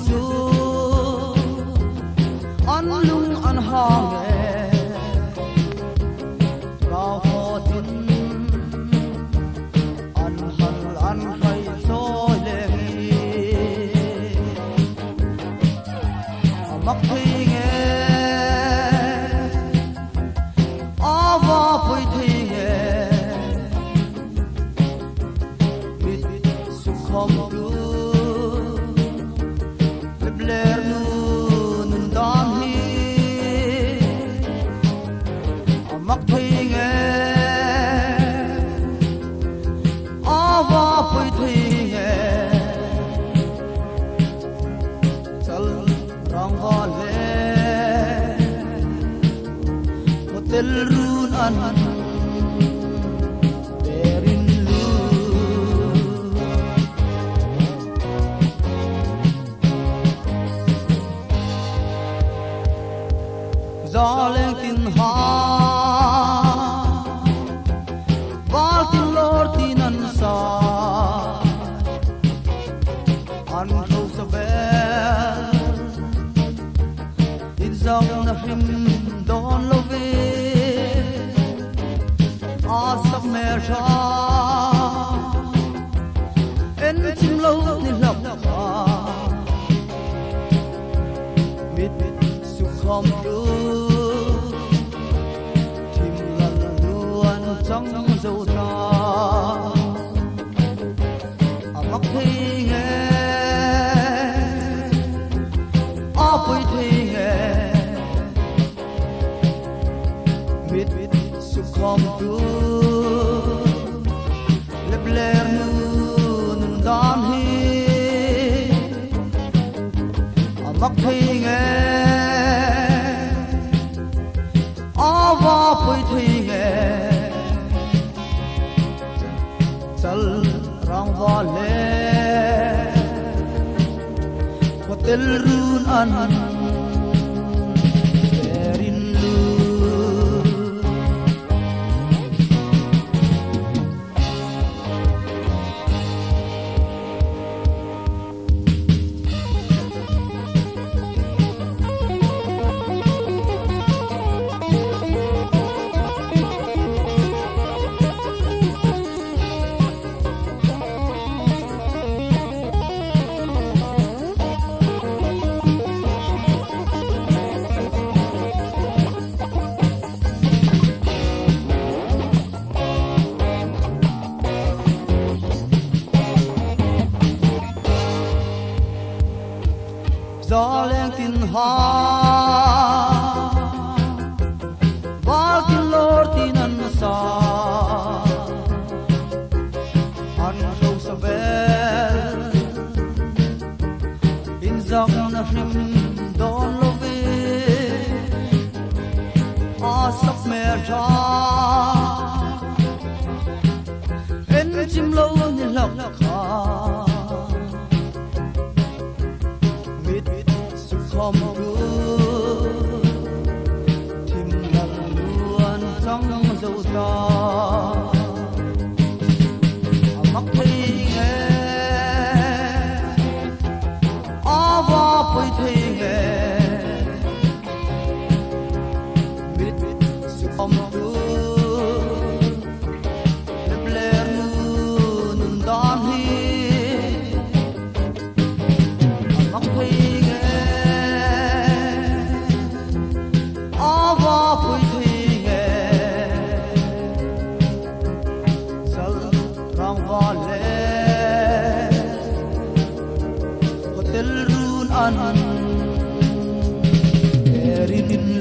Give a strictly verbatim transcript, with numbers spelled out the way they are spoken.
chu an lung an hang ra ho tin an hal an hai choi le mak thei nge ava pui thei nge mit su khom du lebler nu nun dan hi mak thei nge ava pui thei nge chal rang va le hotel run an berin lu gió lên tin ha val tin lor tin an sa an thâu sa ve in dòng na him don lo ve a sắp mẹ ra en chim lâu ni lộc ha mít su khom du tim lần luôn trong dấu ta a mắc thi nghe a pui thi nghe mít su khom du lebler nun dan hi a mắc thi nghe ava pui thi nghe chal rang va le hotel run an berin lu gió lên tin ha val tin lor tin an sa an thâu sa ve in dòng na him don lo ve a sắp mẹ ra en chim lâu ni lộc ha khom du tim lần luôn trong dấu ta mắc thi nghe ava pui thi nghe mít su khom du lebler nun dan hi mắc thi pui thi nghe chal rang va le hotel run an berin